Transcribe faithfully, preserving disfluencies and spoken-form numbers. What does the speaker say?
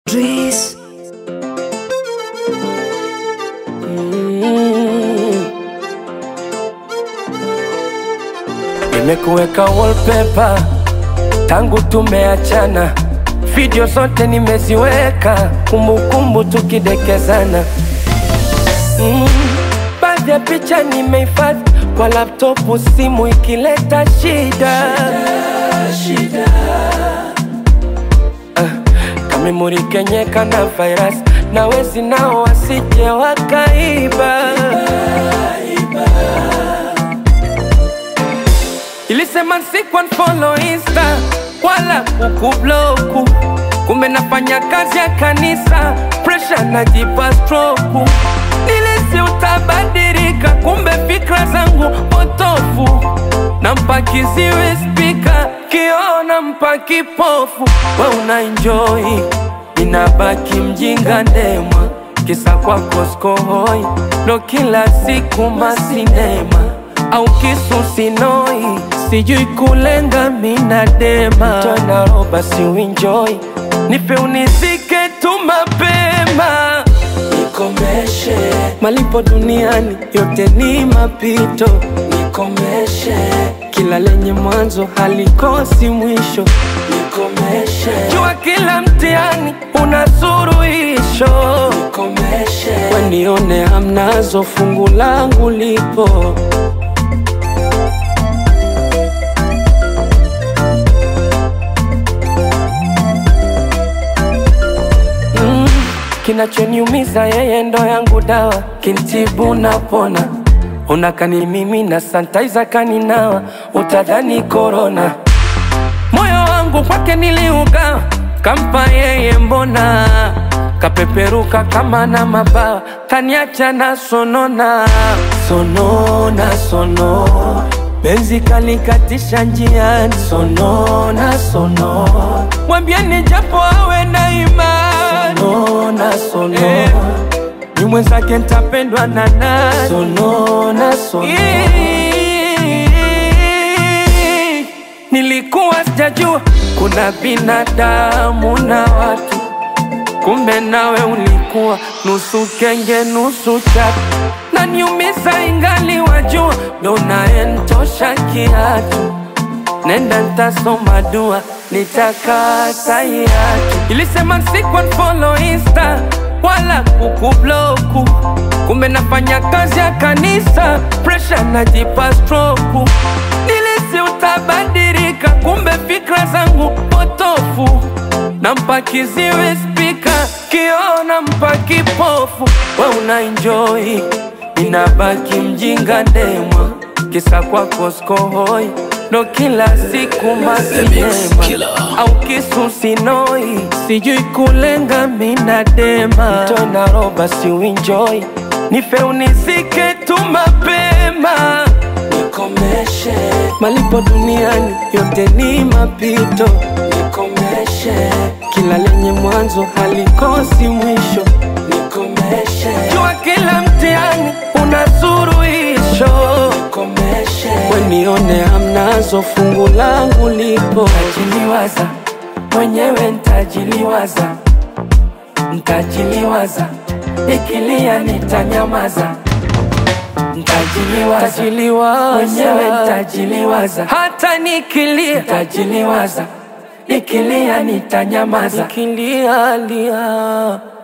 Dries. Mm. Nimekuweka wallpaper tangu tumeachana, video zote nimeziweka, kumbukumbu tukidekezana. mm. Baadhi ya picha nimehifadhi kwa laptopu, simu ikileta shida, shida, shida. Uh, memory kenyeka na virus, na wezi nao wasije wakaiba, iba. Ilisema siku unfollow Insta wala kukubloku, kumbe nafanya kazi ya kanisa, pressure najipa stroke. Nilisi utabadilika, kumbe fikra zangu potofu, nampa kiziwi speaker, kiona mpa kipofu. We una enjoy, inabaki mjinga ndema, kisa kwako skohoi, ndo kila siku masinema au kisu sinoi, sijui kulenga mina dema. Tona roba si uenjoy, nipe unizike tu mapema, nikomeshe. Malipo duniani yote ni mapito, nikomeshe. Kila lenye mwanzo halikosi mwisho, nikomeshe. Jua kila mtihani una suluhisho, nikomeshe. Wenione hamnazo, fungu langu lipo. Kinachoniumiza yeye ndo yangu dawa, kintibu napona. Unakani mimi na sanitizer kaninawa, utadhani corona. Moyo wangu kwake niliugawa, kampa yeye mbona, kapeperuka kama na mabawa, kaniacha na sonona. Sonona, sono, benzi kalikatisha njiani. Sonona, sono, mwambieni japo awe na imani. Sonona, sono, eh, ni mwenzake ntapendwa na nani? Sonona, sono. Nilikuwa sijajua kuna binadamu na watu, kumbe nawe ulikuwa nusu kenge nusu chatu. Na niumiza ingali wajua, ndo naentosha kiatu. Nenda ntasoma dua, nitakata yatu. Ilisema siku unfollow Insta wala kukubloku, kumbe nafanya kazi ya kanisa, pressure najipa stroke. Nilisi utabadilika, kumbe fikra zangu potofu, nampa kiziwi speaker, kiona mpa kipofu. We una enjoy, inabaki mjinga ndema, kisa kwako skohoi, ndo kila siku masinema au kisu sinoi, sijui kulenga mina dema. Tona roba si uenjoy, nife unizike tu mapema, nikomeshe. Malipo duniani yote ni mapito, nikomeshe. Kila lenye mwanzo halikosi mwisho, nikomeshe. Jua kila mtihani una suluhisho, nikomeshe. Wenione hamnazo, fungu langu lipo. Ntajiliwaza mwenyewe, ntajiliwaza, ntajiliwaza, ikilia nitanyamaza. Ntajiliwaza mwenyewe, ntajiliwaza, hata nikilia ntajiliwaza, ikilia nitanyamaza. Nikilia lia